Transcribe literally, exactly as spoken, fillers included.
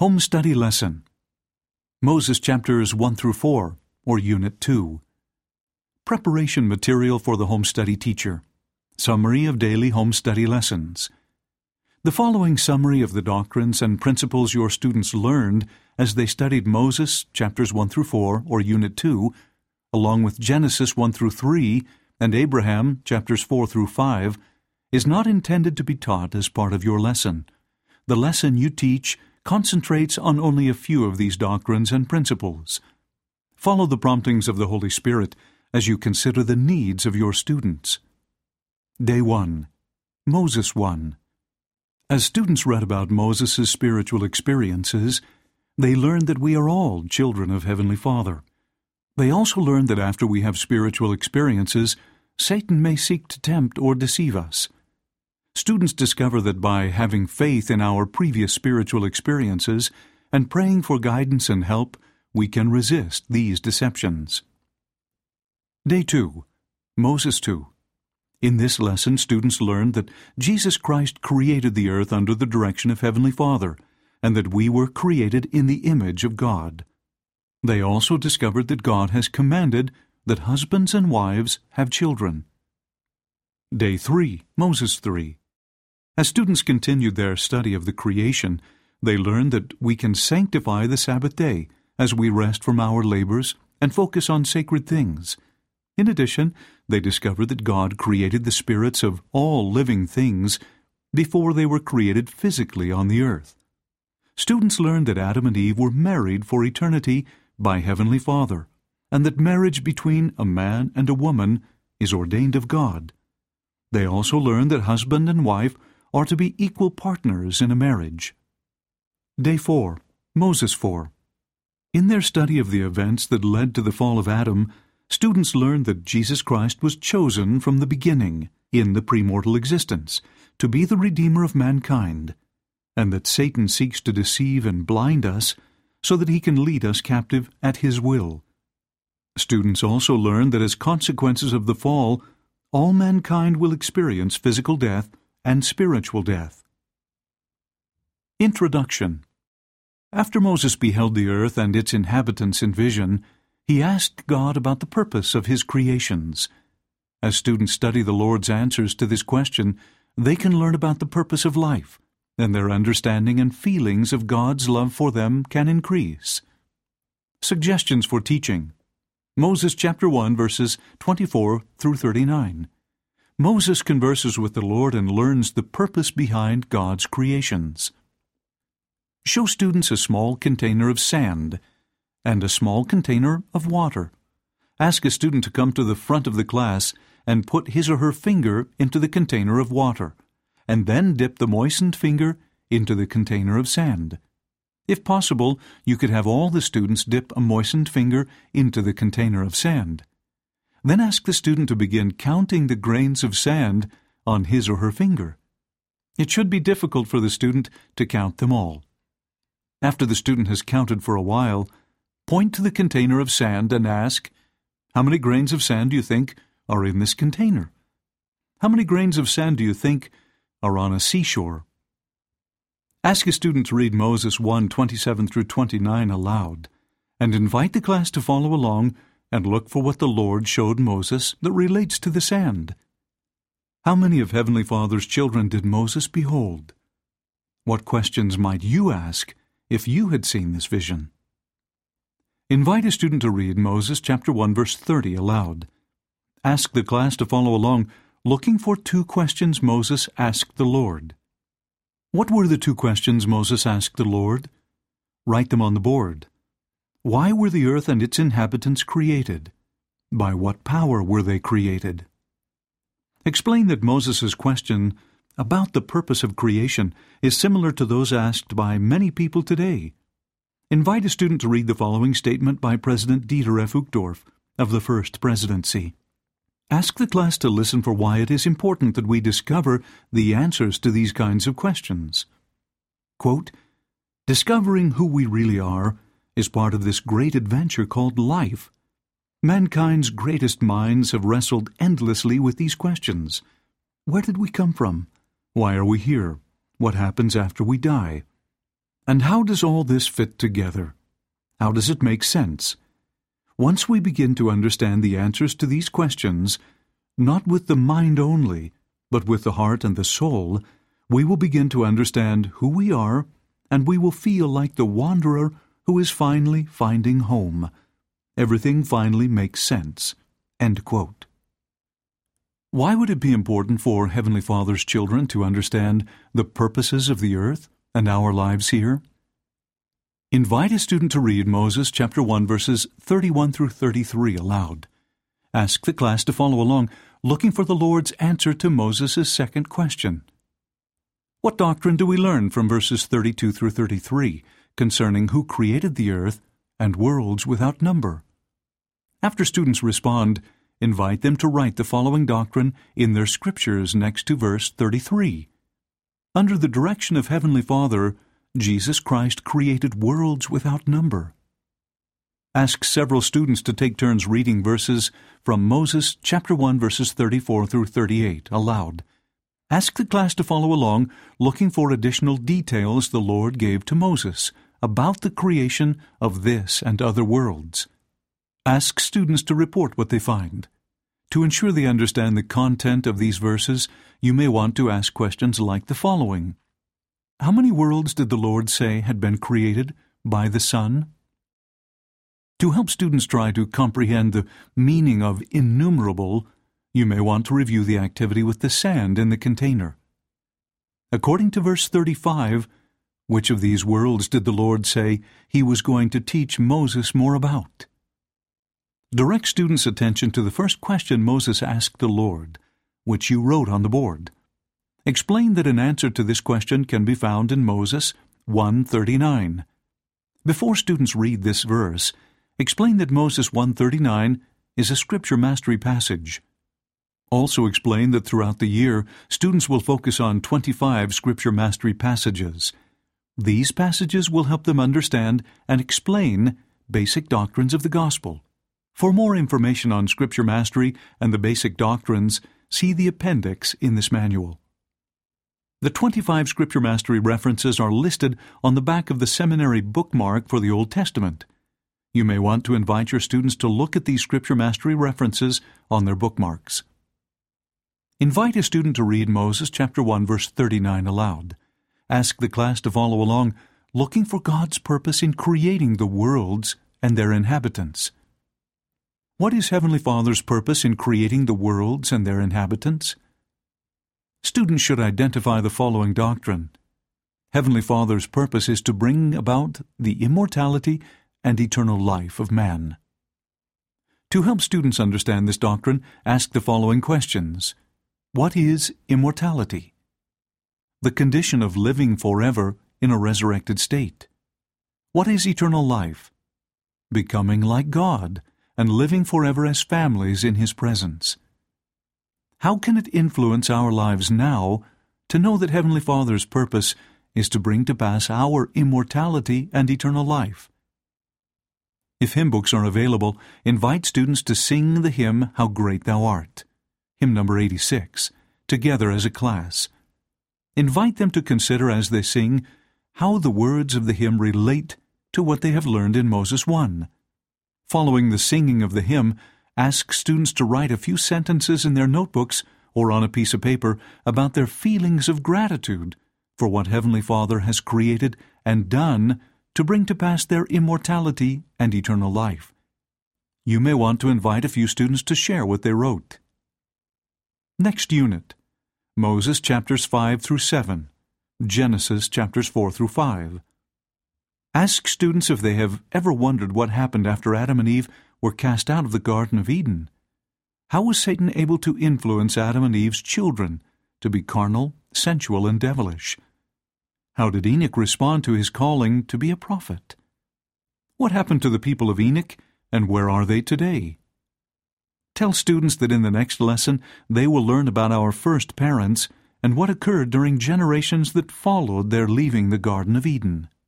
Home Study Lesson. Moses chapters one through four, or Unit two. Preparation material for the home study teacher. Summary of daily home study lessons. The following summary of the doctrines and principles your students learned as they studied Moses chapters one through four, or Unit two, along with Genesis one through three and Abraham chapters four through five, is not intended to be taught as part of your lesson. The lesson you teach concentrates on only a few of these doctrines and principles. Follow the promptings of the Holy Spirit as you consider the needs of your students. Day one. Moses one. As students read about Moses' spiritual experiences, they learned that we are all children of Heavenly Father. They also learned that after we have spiritual experiences, Satan may seek to tempt or deceive us. Students discover that by having faith in our previous spiritual experiences and praying for guidance and help, we can resist these deceptions. Day two. Moses two. In this lesson, students learned that Jesus Christ created the earth under the direction of Heavenly Father, and that we were created in the image of God. They also discovered that God has commanded that husbands and wives have children. Day three. Moses three. As students continued their study of the creation, they learned that we can sanctify the Sabbath day as we rest from our labors and focus on sacred things. In addition, they discovered that God created the spirits of all living things before they were created physically on the earth. Students learned that Adam and Eve were married for eternity by Heavenly Father, and that marriage between a man and a woman is ordained of God. They also learned that husband and wife are to be equal partners in a marriage. Day four. Moses four. In their study of the events that led to the fall of Adam, students learned that Jesus Christ was chosen from the beginning, in the premortal existence, to be the Redeemer of mankind, and that Satan seeks to deceive and blind us so that he can lead us captive at his will. Students also learned that as consequences of the fall, all mankind will experience physical death and spiritual death. Introduction. After Moses beheld the earth and its inhabitants in vision, he asked God about the purpose of his creations. As students study the Lord's answers to this question, they can learn about the purpose of life, and their understanding and feelings of God's love for them can increase. Suggestions for teaching. Moses chapter one, verses twenty-four through thirty-nine. Moses converses with the Lord and learns the purpose behind God's creations. Show students a small container of sand and a small container of water. Ask a student to come to the front of the class and put his or her finger into the container of water, and then dip the moistened finger into the container of sand. If possible, you could have all the students dip a moistened finger into the container of sand. Then ask the student to begin counting the grains of sand on his or her finger. It should be difficult for the student to count them all. After the student has counted for a while, point to the container of sand and ask, "How many grains of sand do you think are in this container? How many grains of sand do you think are on a seashore?" Ask a student to read Moses one, twenty-seven through twenty-nine aloud, and invite the class to follow along and look for what the Lord showed Moses that relates to the sand. How many of Heavenly Father's children did Moses behold? What questions might you ask if you had seen this vision? Invite a student to read Moses chapter one, verse thirty aloud. Ask the class to follow along, looking for two questions Moses asked the Lord. What were the two questions Moses asked the Lord? Write them on the board. Why were the earth and its inhabitants created? By what power were they created? Explain that Moses' question about the purpose of creation is similar to those asked by many people today. Invite a student to read the following statement by President Dieter F. Uchtdorf of the First Presidency. Ask the class to listen for why it is important that we discover the answers to these kinds of questions. Quote, "Discovering who we really are is part of this great adventure called life. Mankind's greatest minds have wrestled endlessly with these questions. Where did we come from? Why are we here? What happens after we die? And how does all this fit together? How does it make sense? Once we begin to understand the answers to these questions, not with the mind only, but with the heart and the soul, we will begin to understand who we are, and we will feel like the wanderer who is finally finding home. Everything finally makes sense." End quote. Why would it be important for Heavenly Father's children to understand the purposes of the earth and our lives here? Invite a student to read Moses chapter one verses thirty-one through thirty-three aloud. Ask the class to follow along, looking for the Lord's answer to Moses' second question. What doctrine do we learn from verses thirty-two through thirty-three concerning who created the earth and worlds without number? After students respond, invite them to write the following doctrine in their scriptures next to verse thirty-three. Under the direction of Heavenly Father, Jesus Christ created worlds without number. Ask several students to take turns reading verses from Moses chapter one verses thirty-four through thirty-eight aloud. Ask the class to follow along, looking for additional details the Lord gave to Moses about the creation of this and other worlds. Ask students to report what they find. To ensure they understand the content of these verses, you may want to ask questions like the following. How many worlds did the Lord say had been created by the Son? To help students try to comprehend the meaning of innumerable, you may want to review the activity with the sand in the container. According to verse thirty-five, which of these worlds did the Lord say He was going to teach Moses more about? Direct students' attention to the first question Moses asked the Lord, which you wrote on the board. Explain that an answer to this question can be found in Moses one thirty-nine. Before students read this verse, explain that Moses one thirty-nine is a scripture mastery passage. Also explain that throughout the year, students will focus on twenty-five scripture mastery passages. These passages will help them understand and explain basic doctrines of the gospel. For more information on Scripture Mastery and the basic doctrines, see the appendix in this manual. The twenty-five Scripture Mastery references are listed on the back of the seminary bookmark for the Old Testament. You may want to invite your students to look at these Scripture Mastery references on their bookmarks. Invite a student to read Moses chapter one verse thirty-nine aloud. Ask the class to follow along, looking for God's purpose in creating the worlds and their inhabitants. What is Heavenly Father's purpose in creating the worlds and their inhabitants? Students should identify the following doctrine. Heavenly Father's purpose is to bring about the immortality and eternal life of man. To help students understand this doctrine, ask the following questions. What is immortality? The condition of living forever in a resurrected state. What is eternal life? Becoming like God and living forever as families in His presence. How can it influence our lives now to know that Heavenly Father's purpose is to bring to pass our immortality and eternal life? If hymn books are available, invite students to sing the hymn How Great Thou Art, hymn number eighty-six, together as a class. Invite them to consider as they sing how the words of the hymn relate to what they have learned in Moses one. Following the singing of the hymn, ask students to write a few sentences in their notebooks or on a piece of paper about their feelings of gratitude for what Heavenly Father has created and done to bring to pass their immortality and eternal life. You may want to invite a few students to share what they wrote. Next unit, Moses chapters five through seven, Genesis chapters four through five. Ask students if they have ever wondered what happened after Adam and Eve were cast out of the Garden of Eden. How was Satan able to influence Adam and Eve's children to be carnal, sensual, and devilish? How did Enoch respond to his calling to be a prophet? What happened to the people of Enoch, and where are they today? Tell students that in the next lesson they will learn about our first parents and what occurred during generations that followed their leaving the Garden of Eden.